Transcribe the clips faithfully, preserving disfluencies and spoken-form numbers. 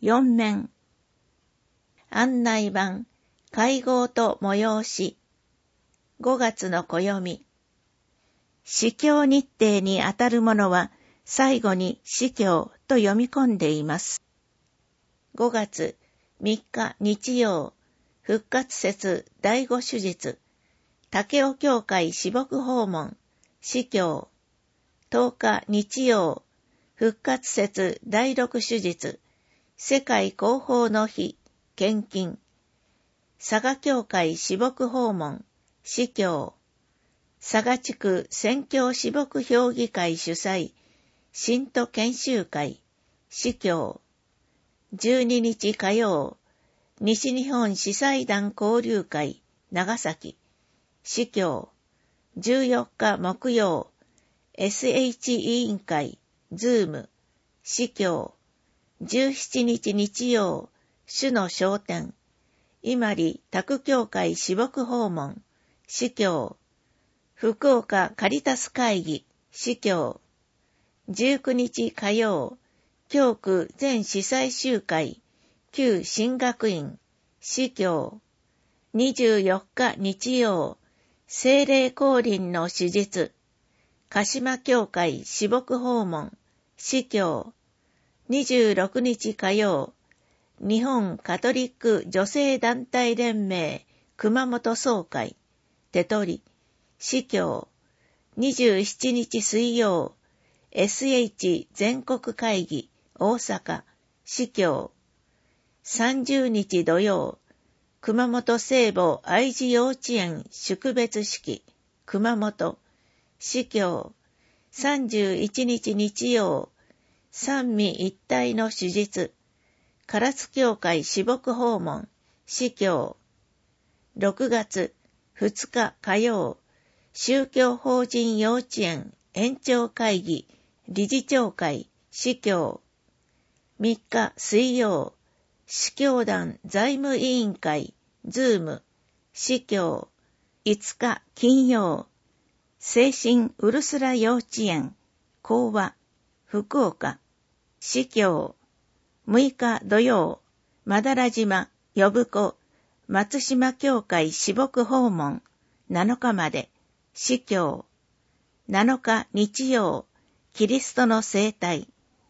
よん面。案内板、会合と催し。ごがつの暦。司教日程にあたるものは、最後に司教と読み込んでいます。ごがつみっか日曜、復活節第五手術、武雄教会私牧訪問、司教。とおか日曜、復活節第六手術、世界広報の日、献金。佐賀教会私牧訪問、司教。佐賀地区宣教私牧評議会主催、信徒研修会、司教。じゅうににち火曜、西日本司祭団交流会、長崎、司教。じゅうよっか木曜、エスエイチ 委員会、ズーム、司教。じゅうしちにち日曜、主の昇天、伊万里宅教会私牧訪問、司教。福岡カリタス会議、司教。じゅうくにち火曜、教区全司祭集会、旧神学院、司教。にじゅうよっか日曜、聖霊降臨の手術、鹿島教会私牧訪問、司教。にじゅうろくにち火曜、日本カトリック女性団体連盟熊本総会、手取り、司教。にじゅうしちにち水曜、エスエイチ 全国会議大阪、司教。さんじゅうにち土曜、熊本聖母愛児幼稚園祝別式、熊本、司教。さんじゅういちにち日曜、三位一体の手術、唐津教会私牧訪問、司教。ろくがつふつか火曜、宗教法人幼稚園延長会議、理事長会、司教。みっか水曜、司教団財務委員会、ズーム、司教。いつか金曜、聖心ウルスラ幼稚園、講話、福岡、司教。むいか土曜、まだら島、呼子、松島教会私牧訪問、なのかまで、司教。なのか日曜、キリストの生態。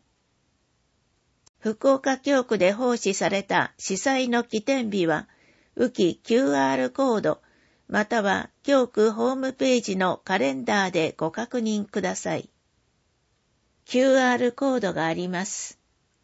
福岡教区で奉仕された司祭の起点日は、浮き キューアール コード、または教区ホームページのカレンダーでご確認ください。キューアール コードがあります。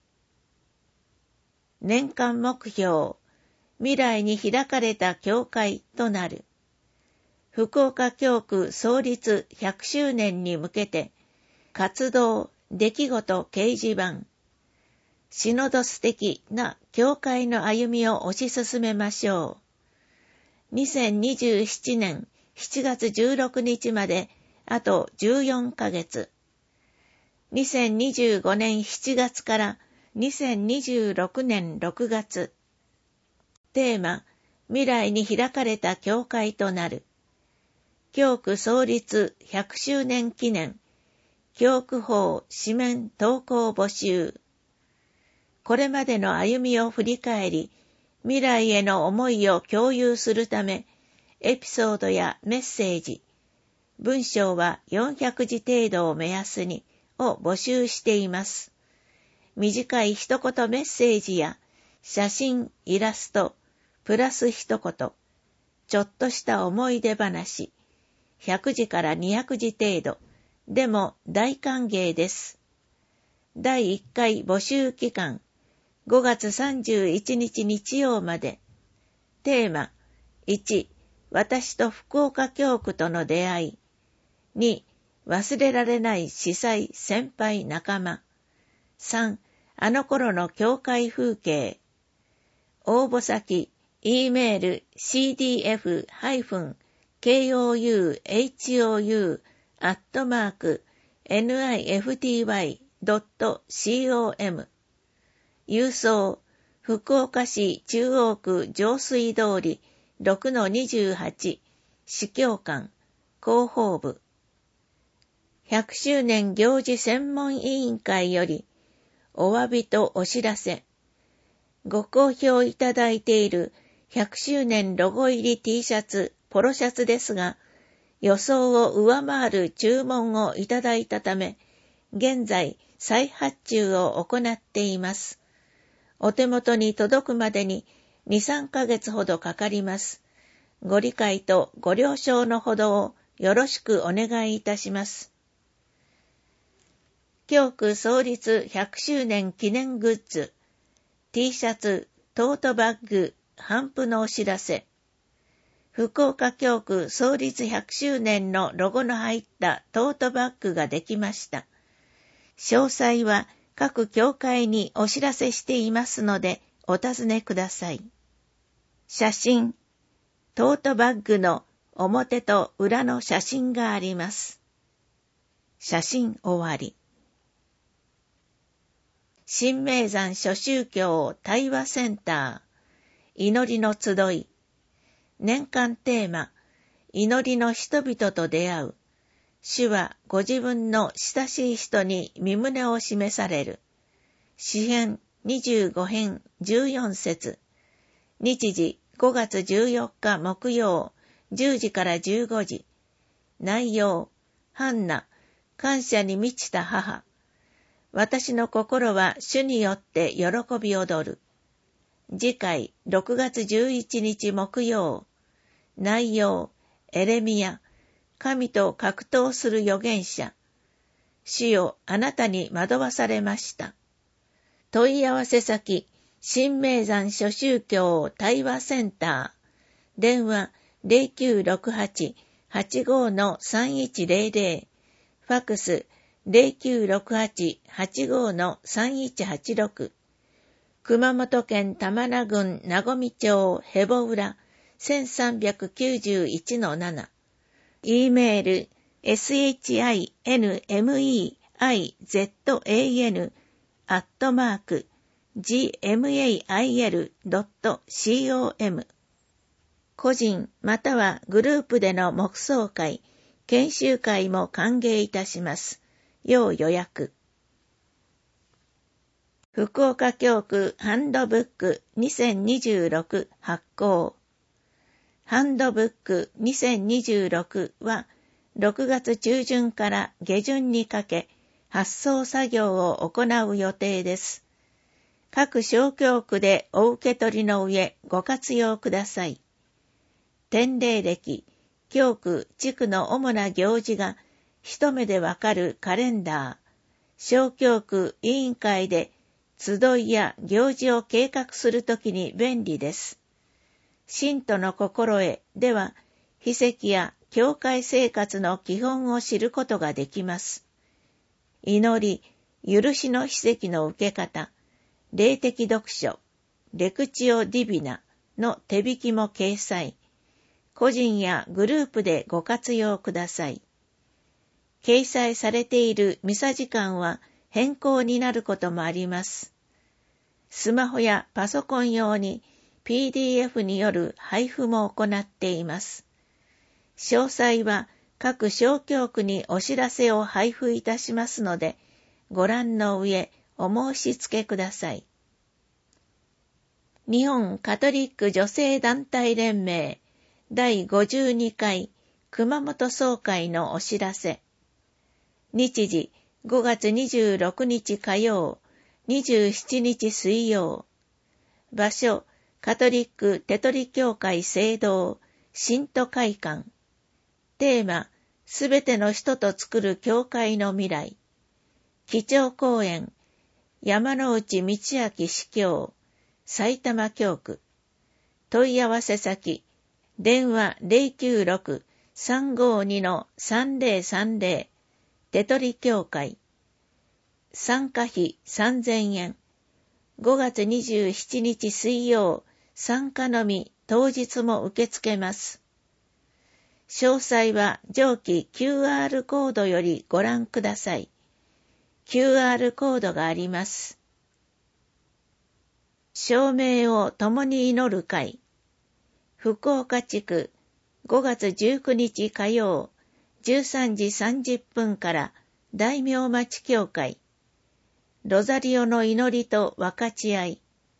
年間目標、未来に開かれた教会となる。福岡教区創立ひゃくしゅうねんに向けて、活動、出来事掲示板、シノドス的な教会の歩みを推し進めましょう。にせんにじゅうななねんしちがつじゅうろくにちまであとじゅうよんかげつ。にせんにじゅうごねんしちがつからにせんにじゅうろくねんろくがつ。テーマ、未来に開かれた教会となる。教区創立ひゃくしゅうねん記念、教区法紙面投稿募集。これまでの歩みを振り返り、未来への思いを共有するため、エピソードやメッセージ、文章はよんひゃくじ程度を目安にを募集しています。短い一言メッセージや写真、イラスト、プラス一言、ちょっとした思い出話、ひゃくじからにひゃくじ程度、でも大歓迎です。だいいっかい募集期間、ごがつさんじゅういちにち日曜まで。テーマ、いち、私と福岡教区との出会い。に、忘れられない司祭先輩仲間。さん、あの頃の教会風景。応募先、E メール シーディーエフ ケーオーユーエイチオーユー アットマーク エヌアイエフティーワイ ドット コム 郵送、福岡市中央区上水通り ろくのにじゅうはち 司教官広報部。ひゃくしゅうねん行事専門委員会よりお詫びとお知らせ。 ご好評いただいているひゃくしゅうねんロゴ入り T シャツ、ポロシャツですが、予想を上回る注文をいただいたため、現在再発注を行っています。お手元に届くまでにに、さんかげつほどかかります。ご理解とご了承のほどをよろしくお願いいたします。教区創立ひゃくしゅうねん記念グッズ、T シャツ、トートバッグ、頒布のお知らせ。福岡教区創立ひゃくしゅうねんのロゴの入ったトートバッグができました。詳細は各教会にお知らせしていますのでお尋ねください。写真、トートバッグの表と裏の写真があります。写真終わり。新名山諸宗教対話センター、祈りの集い。年間テーマ、祈りの人々と出会う。主はご自分の親しい人に身旨を示される。詩編にじゅうごへんじゅうよんせつ。日時ごがつじゅうよっか木曜じゅうじからじゅうごじ。内容、ハンナ、感謝に満ちた母。私の心は主によって喜び踊る。次回ろくがつじゅういちにち木曜。内容、エレミヤ。神と格闘する預言者。主よ、あなたに惑わされました。問い合わせ先、新名山諸宗教対話センター。電話 ゼロきゅうろくはち はちご さんいちゼロゼロ。ファックス ゼロきゅうろくはち はちご さんいちはちろく。熊本県玉名郡名古町へぼ浦せんさんびゃくきゅうじゅういちのなな。E メール シンメイザン アットマーク ジーメイル ドット コム。 個人またはグループでの黙想会、研修会も歓迎いたします。要予約。福岡教区ハンドブックにせんにじゅうろく発行。ハンドブックにせんにじゅうろくはろくがつ中旬から下旬にかけ発送作業を行う予定です。各小教区でお受け取りの上ご活用ください。典礼歴、教区、地区の主な行事が一目でわかるカレンダー、小教区委員会で集いや行事を計画するときに便利です。信徒の心得では、秘跡や教会生活の基本を知ることができます。祈り、許しの秘跡の受け方、霊的読書、レクチオ・ディビナの手引きも掲載。個人やグループでご活用ください。掲載されているミサ時間は変更になることもあります。スマホやパソコン用にピーディーエフ による配布も行っています。詳細は各小教区にお知らせを配布いたしますので、ご覧の上お申し付けください。日本カトリック女性団体連盟だいごじゅうにかい熊本総会のお知らせ。日時ごがつにじゅうろくにち火曜、にじゅうしちにち水曜。場所、カトリックテトリ教会聖堂、信徒会館。テーマ、すべての人と作る教会の未来。基調講演、山内道明司教、埼玉教区。問い合わせ先、電話 ゼロきゅうろく さんごに さんぜろさんぜろ。テトリ教会。参加費さんぜんえん。ごがつにじゅうしちにち水曜、参加のみ当日も受け付けます。詳細は上記 キューアール コードよりご覧ください。キューアール コードがあります。証明を共に祈る会。福岡地区ごがつじゅうくにち火曜じゅうさんじさんじゅっぷんから大名町教会。ロザリオの祈りと分かち合い。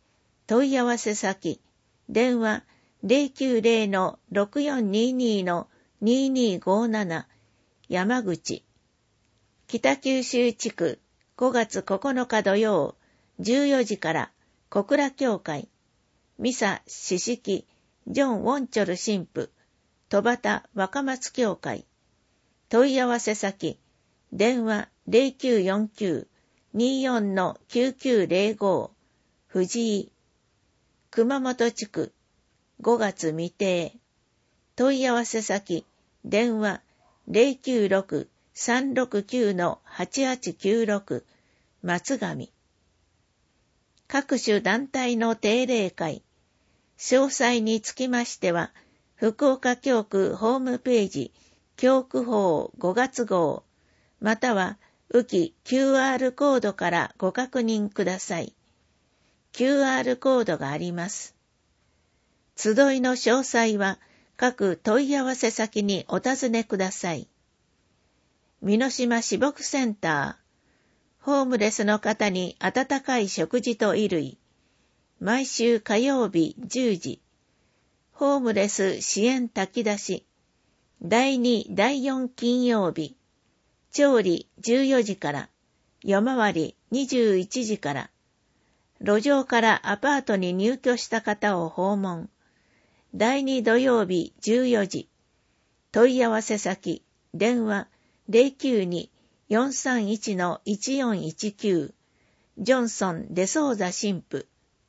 問い合わせ先、電話 ゼロきゅうゼロ の ろくよんにーにー の にーにーごーなな 山口。北九州地区ごがつここのか土曜じゅうよじから小倉教会。ミサ四式ジョン・ウォンチョル神父。戸端若松教会。問い合わせ先、電話 ゼロきゅうよんきゅう にーよん の きゅうきゅうゼロご 藤井。熊本地区ごがつ未定。問い合わせ先、電話 ゼロきゅうろく さんろくきゅう の はちはちきゅうろく 松上。各種団体の定例会。詳細につきましては、福岡教区ホームページ、教区法ごがつ号、または、浮き キューアール コードからご確認ください。キューアール コードがあります。集いの詳細は、各問い合わせ先にお尋ねください。美濃島私牧センター、ホームレスの方に温かい食事と衣類、毎週火曜日じゅうじ、ホームレス支援炊き出し、だいに、だいよん金曜日、調理じゅうよじから、夜回りにじゅういちじから、路上からアパートに入居した方を訪問、だいに土曜日じゅうよじ、問い合わせ先、電話 ゼロきゅうに よんさんいち の いちよんいちきゅう、ジョンソン・デソーザ神父。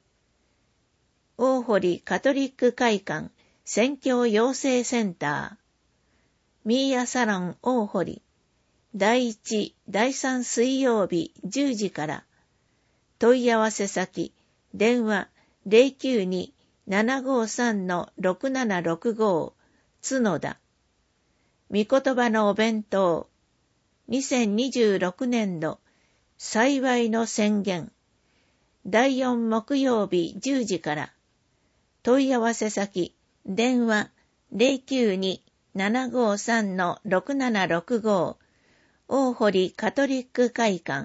大堀カトリック会館宣教養成センター、ミーヤサロン大堀、だいいち、だいさん水曜日じゅうじから、問い合わせ先、電話 ゼロきゅうに ななごさん の ろくななろくご、角田。御言葉のお弁当、にせんにじゅうろくねんど、幸いの宣言、だいよん木曜日じゅうじから、問い合わせ先、電話 ゼロきゅうに ななごさん の ろくななろくご、大堀カトリック会館。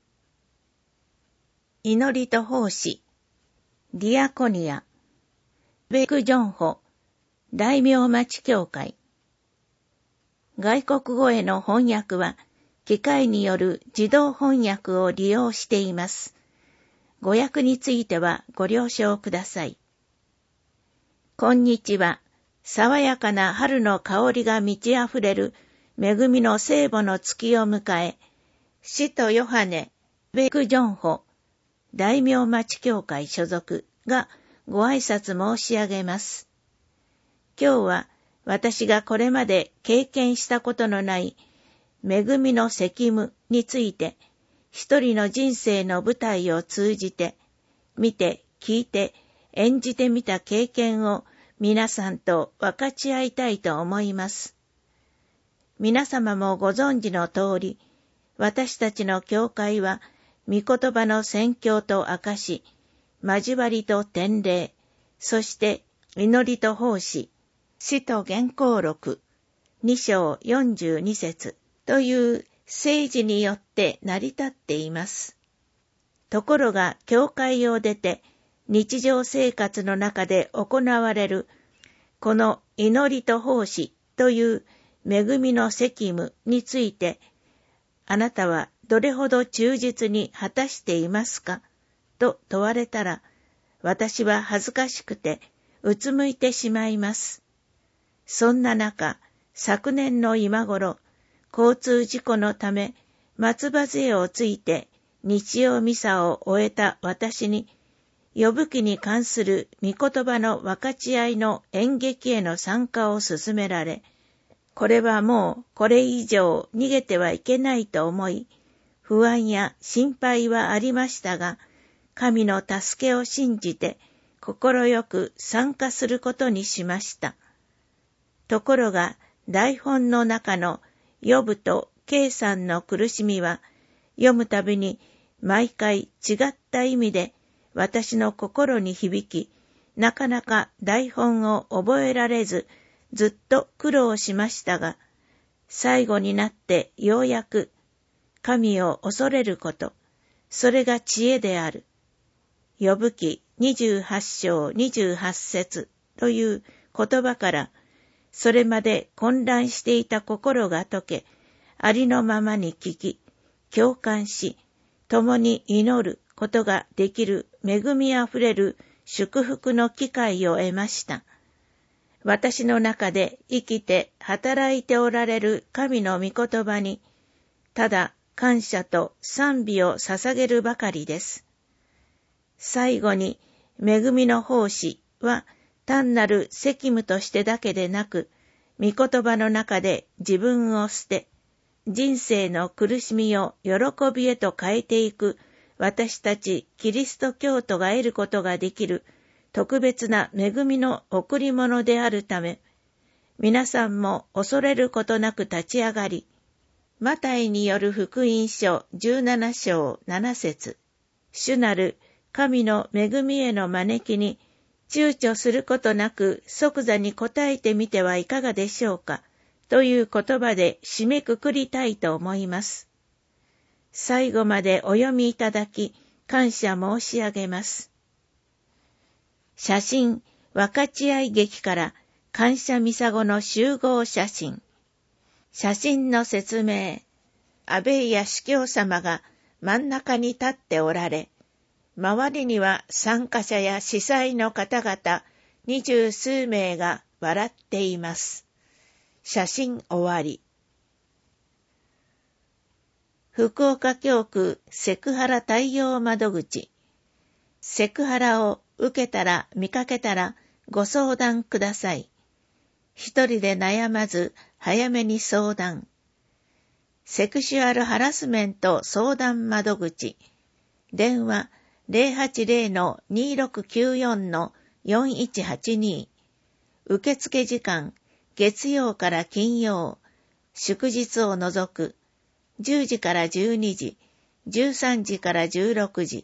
祈りと奉仕、ディアコニア、ベクジョンホ、大名町教会。外国語への翻訳は、機械による自動翻訳を利用しています。語訳についてはご了承ください。こんにちは。爽やかな春の香りが満ち溢れる恵みの聖母の月を迎え、使徒ヨハネ、ベクジョンホ、大名町教会所属がご挨拶申し上げます。今日は私がこれまで経験したことのない恵みの責務について、一人の人生の舞台を通じて、見て、聞いて、演じてみた経験を皆さんと分かち合いたいと思います。皆様もご存知の通り、私たちの教会は、御言葉の宣教と証、交わりと典礼、そして祈りと奉仕、使徒原稿録、に章よんじゅうに節という政治によって成り立っています。ところが、教会を出て、日常生活の中で行われる、この祈りと奉仕という恵みの責務について、あなたはどれほど忠実に果たしていますかと問われたら、私は恥ずかしくてうつむいてしまいます。そんな中、昨年の今頃、交通事故のため松葉杖をついて日曜ミサを終えた私に、呼ぶ記に関する御言葉の分かち合いの演劇への参加を勧められ、これはもうこれ以上逃げてはいけないと思い、不安や心配はありましたが、神の助けを信じて心よく参加することにしました。ところが台本の中のヨブとケイさんの苦しみは、読むたびに毎回違った意味で私の心に響き、なかなか台本を覚えられず、ずっと苦労しましたが、最後になってようやく、神を恐れること、それが知恵である。呼ぶ記にじゅうはち章にじゅうはち節という言葉から、それまで混乱していた心が解け、ありのままに聞き、共感し、共に祈ることができる恵みあふれる祝福の機会を得ました。私の中で生きて働いておられる神の御言葉に、ただ感謝と賛美を捧げるばかりです。最後に、恵みの奉仕は単なる責務としてだけでなく、御言葉の中で自分を捨て、人生の苦しみを喜びへと変えていく私たちキリスト教徒が得ることができる特別な恵みの贈り物であるため、皆さんも恐れることなく立ち上がり、マタイによる福音書じゅうなな章なな節、主なる神の恵みへの招きに躊躇することなく即座に答えてみてはいかがでしょうか、という言葉で締めくくりたいと思います。最後までお読みいただき、感謝申し上げます。写真分かち合い劇から感謝ミサゴの集合写真。写真の説明。安倍や司教様が真ん中に立っておられ、周りには参加者や司祭の方々二十数名が笑っています。写真終わり。福岡教区セクハラ対応窓口。セクハラを受けたら見かけたらご相談ください。一人で悩まず早めに相談。セクシュアルハラスメント相談窓口。電話 ゼロはちゼロ にーろくきゅうよん よんいちはちに。受付時間月曜から金曜、祝日を除くじゅうじからじゅうにじ、じゅうさんじからじゅうろくじ。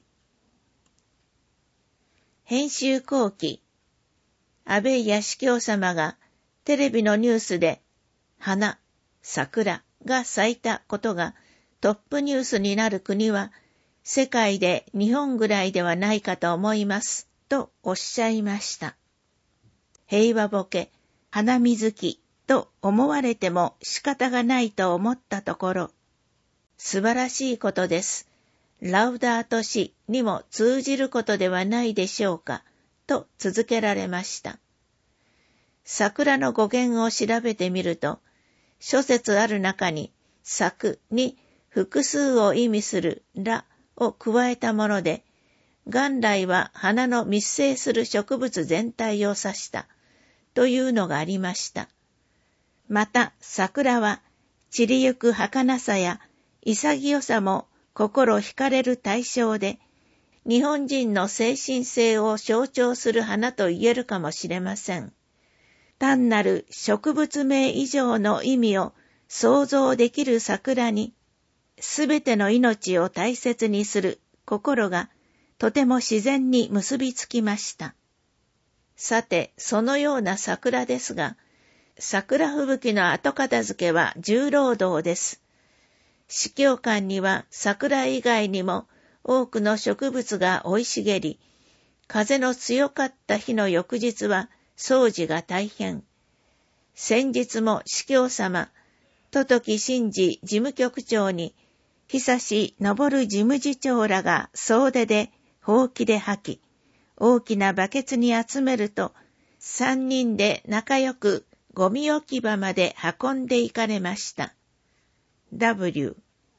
編集後期。安倍や司教様がテレビのニュースで花、桜が咲いたことがトップニュースになる国は世界で日本ぐらいではないかと思いますとおっしゃいました。平和ボケ、花水木と思われても仕方がないと思ったところ、素晴らしいことです。ラウダート詩にも通じることではないでしょうか、と続けられました。桜の語源を調べてみると、諸説ある中に、咲くに複数を意味するらを加えたもので、元来は花の密生する植物全体を指したというのがありました。また桜は散りゆく儚さや潔さも心惹かれる対象で、日本人の精神性を象徴する花と言えるかもしれません。単なる植物名以上の意味を想像できる桜に、すべての命を大切にする心がとても自然に結びつきました。さて、そのような桜ですが、桜吹雪の後片付けは重労働です。司教館には桜以外にも多くの植物が生い茂り、風の強かった日の翌日は掃除が大変。先日も司教様、戸時真治事務局長に、久し昇事務次長らが総出でほうきで吐き、大きなバケツに集めると、三人で仲良くゴミ置き場まで運んでいかれました。W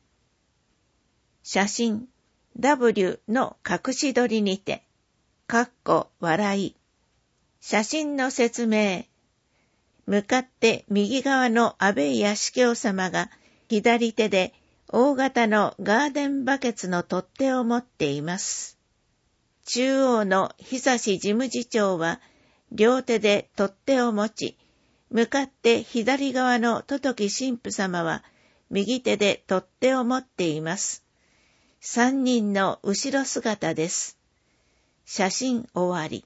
写真 W の隠し撮りにて、かっこ笑い。写真の説明。向かって右側の安倍や司教様が左手で大型のガーデンバケツの取っ手を持っています。中央の久志事務次長は両手で取っ手を持ち、向かって左側の戸時神父様は右手で取っ手を持っています。三人の後ろ姿です。写真終わり。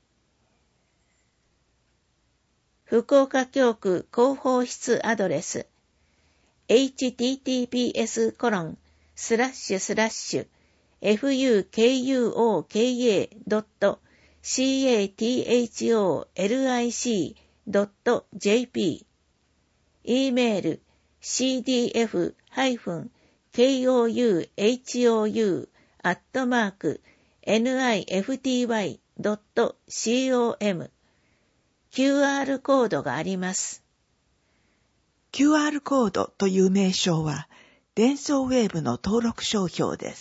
福岡教区広報室アドレス エイチティーティーピーエスコロンスラッシュスラッシュエフユーケーユーオーケーエードットシーエーティーエイチオーエルアイシードットジェーピー、 e メール シーディーエフ ケーオーユーエイチオーユー アットマーク ニフティーワイ ドット コム、 キューアール コードがあります。 キューアール コードという名称は、デンソーウェーブの登録商標です。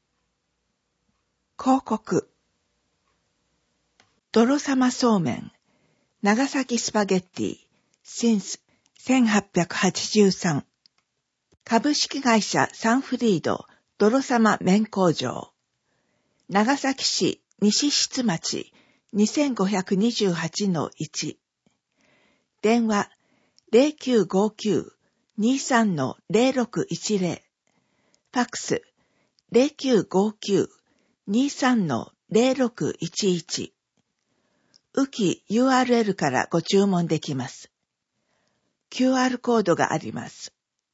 広告。泥様そうめん、長崎スパゲッティ、since せんはっぴゃくはちじゅうさん。株式会社サンフリード、泥様麺工場。長崎市西出町 にせんごひゃくにじゅうはちのいち。電話 ゼロきゅうごきゅう にさん ゼロろくいちゼロ。ファックス ゼロきゅうごきゅう にさん ゼロろくいちいち。ウキ ユーアールエル からご注文できます。キューアール コードがあります。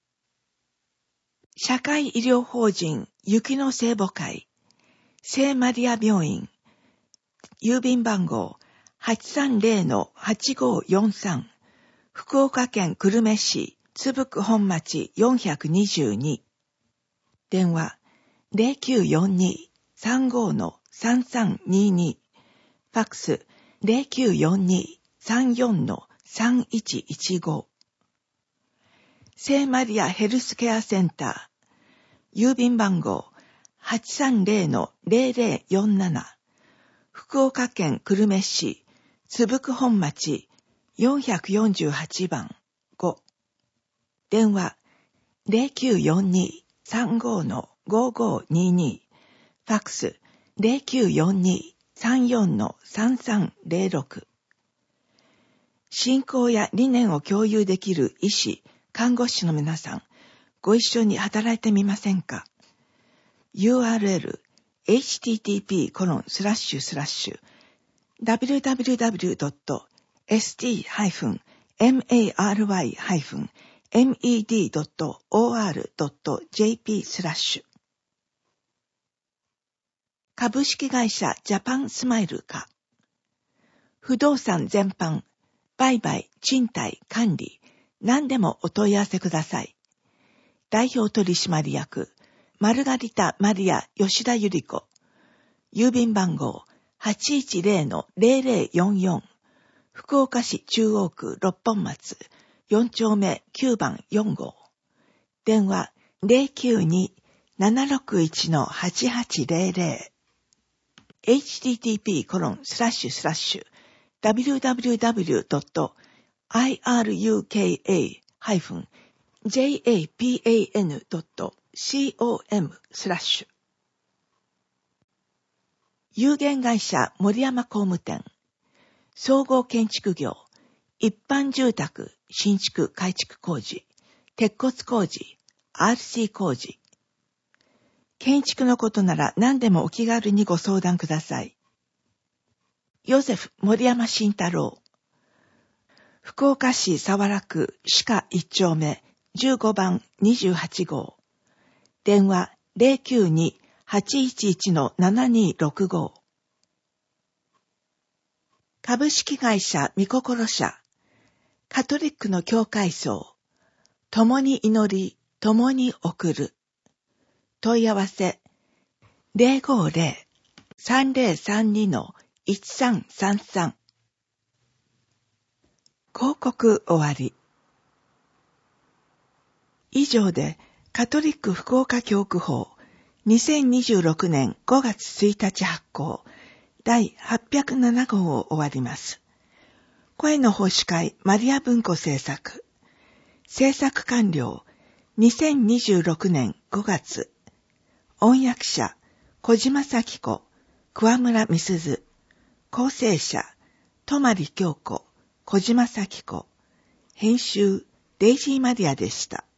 社会医療法人雪の聖母会聖マリア病院、郵便番号 はちさんゼロのはちごよんさん、福岡県久留米市津福本町よんひゃくにじゅうに。電話 ゼロきゅうよんに さんごのさんさんにに。ファックス ゼロきゅうよんに さんよんのさんいちいちご。聖マリアヘルスケアセンター、郵便番号 はちさんゼロのゼロゼロよんなな、福岡県久留米市津福本町よんひゃくよんじゅうはちばんご。電話 ゼロきゅうよんに さんごのごごにに。ファックス ゼロきゅうよんに さんよんのさんさんゼロろく。信仰や理念を共有できる医師、看護師の皆さん、ご一緒に働いてみませんか？ ユーアールエル エイチティーティーピーコロンスラッシュスラッシュ ダブリューダブリューダブリュードットエスティーハイフンマリハイフンメディードットオーアールドットジェーピー スラッシュ。株式会社ジャパンスマイルか。不動産全般、売買、賃貸、管理、何でもお問い合わせください。代表取締役、マルガリタ・マリア・吉田ゆり子。郵便番号 はちいちゼロのゼロゼロよんよん。福岡市中央区六本松よん丁目きゅうばんよん号。電話 ゼロきゅうに ななろくいちのはちはちゼロゼロ。エイチティーティーピーコロンスラッシュスラッシュ ダブリューダブリューダブリュードットアイアールユーケーエーハイフンジェイエーピーエーエヌドットコム スラッシュ。有限会社森山工務店、総合建築業、一般住宅、新築改築工事、鉄骨工事、アールシー 工事。建築のことなら何でもお気軽にご相談ください。ヨゼフ森山慎太郎。福岡市早良区歯科一丁目じゅうごばんにじゅうはち号。電話 ゼロきゅうに はちいちいちのななにろくご。株式会社みこころ社。カトリックの教会層。共に祈り、共に送る。問い合わせ ゼロごゼロ さんゼロさんにのいちさんさんさん。広告終わり。以上でカトリック福岡教区法にせんにじゅうろくねんごがつついたち発行第はっぴゃくなな号を終わります。声の奉仕会マリア文庫制作。制作完了にせんにじゅうろくねんごがつ。音訳者小島咲子、桑村美鈴。構成者泊京子、小島咲子。編集デイジーマリアでした。